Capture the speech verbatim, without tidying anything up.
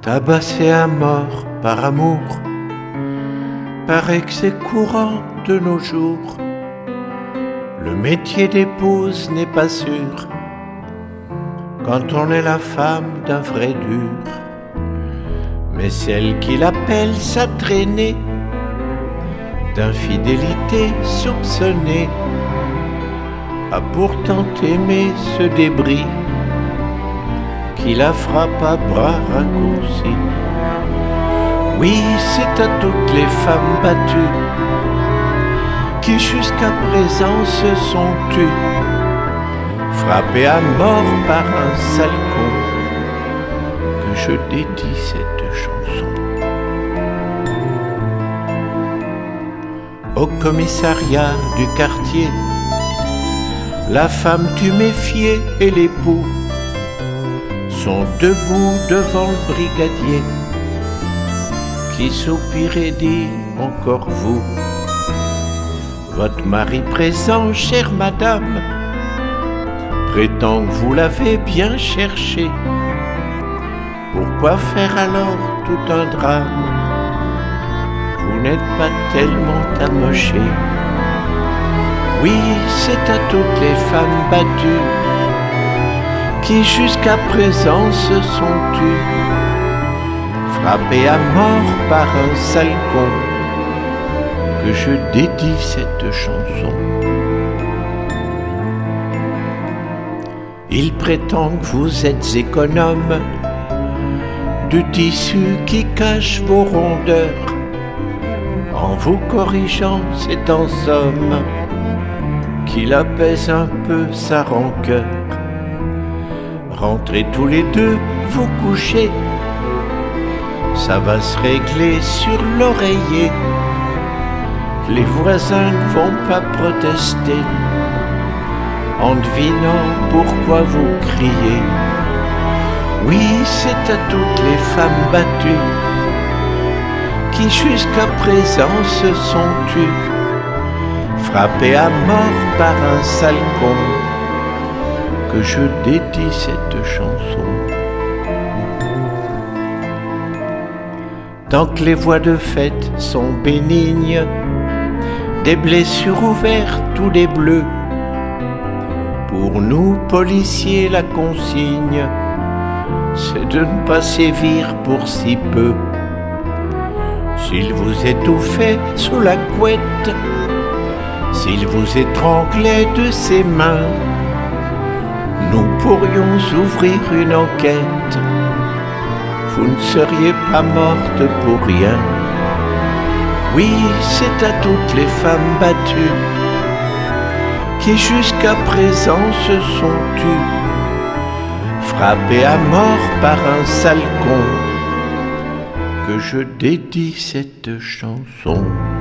Tabassé à mort par amour, paraît que c'est courant de nos jours. Le métier d'épouse n'est pas sûr quand on est la femme d'un vrai dur. Mais celle qu'il appelle sa traînée, d'infidélité soupçonnée, a pourtant aimé ce débris qui la frappe à bras raccourcis. Oui, c'est à toutes les femmes battues qui jusqu'à présent se sont tues, frappées à mort par un sale con, que je dédie cette chanson. Au commissariat du quartier, la femme du méfier et l'époux sont debout devant le brigadier qui soupire et dit encore vous. Votre mari présent, chère madame, prétend que vous l'avez bien cherché. Pourquoi faire alors tout un drame? Vous n'êtes pas tellement amoché. Oui, c'est à toutes les femmes battues qui jusqu'à présent se sont tues, frappées à mort par un sale con, que je dédie cette chanson. Il prétend que vous êtes économe du tissu qui cache vos rondeurs. En vous corrigeant, c'est en somme qu'il apaise un peu sa rancœur. Rentrez tous les deux vous coucher, ça va se régler sur l'oreiller. Les voisins ne vont pas protester en devinant pourquoi vous criez. Oui, c'est à toutes les femmes battues qui jusqu'à présent se sont tues, frappées à mort par un sale con, que je dédie cette chanson. Tant que les voies de fête sont bénignes, des blessures ouvertes ou des bleus, pour nous policiers la consigne, c'est de ne pas sévir pour si peu. S'il vous étouffait sous la couette, s'il vous étranglait de ses mains, nous pourrions ouvrir une enquête. Vous ne seriez pas morte pour rien. Oui, c'est à toutes les femmes battues qui jusqu'à présent se sont tues, frappées à mort par un sale con, que je dédie cette chanson.